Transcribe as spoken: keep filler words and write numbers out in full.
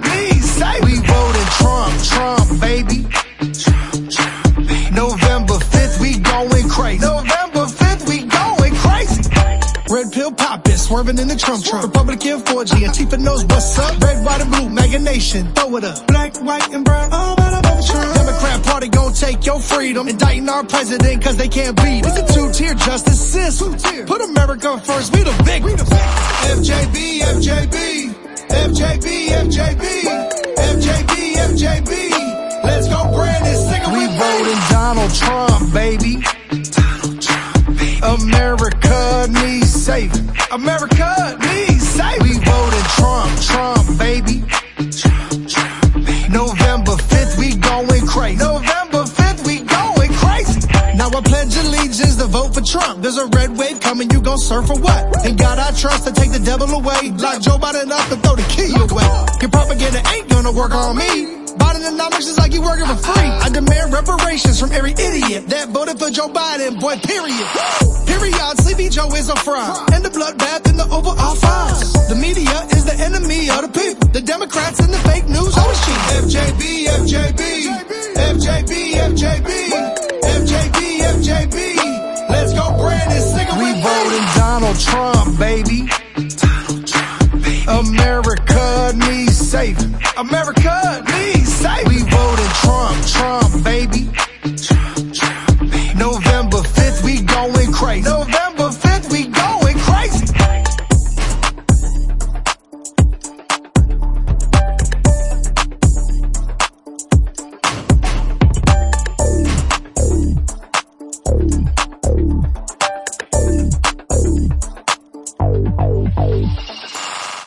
needs saving. We voting Trump, Trump, baby. Trump, Trump, baby. November fifth, we going crazy. November fifth, we going crazy. Red pill poppin', swerving in the Trump Trump. Republican four G, Antifa knows what's up. Red, white, and blue, mega nation, throw it up. Black, white, and brown, all about above Trump. Democrat party gon' take your freedom. Indicting our president cause they can't beat it. It's a two-tier justice system. Put America first, we the big. We the big. F J B, F J B, F J B, F J B, F J B, F J B. Let's go brand this cigarette. We voting Donald Trump, baby. Donald Trump, baby. America needs saving. America needs saving. We voting Trump, Trump, baby. Trump, Trump, baby. November fifth, we going crazy. November fifth, we going crazy. Now I pledge allegiance to vote for Trump. There's a red wave coming, you gon' surf for what? In God I trust to take the devil away. Lock Joe Biden up and throw the key away. Your propaganda ain't gonna work on me. Bidenomics is like you working for free. I demand reparations from every idiot that voted for Joe Biden, boy, period. Period, Sleepy Joe is a fraud. And the bloodbath in the Oval Office. The media is the enemy of the people. The Democrats and the fake news always cheat. F J B, F J B, F J B, F J B, F J B, F J B. Let's go brand this cigarette. We voting Donald Trump, baby. Donald Trump, baby. America needs saving. America needs saving. We voting Trump, Trump, baby.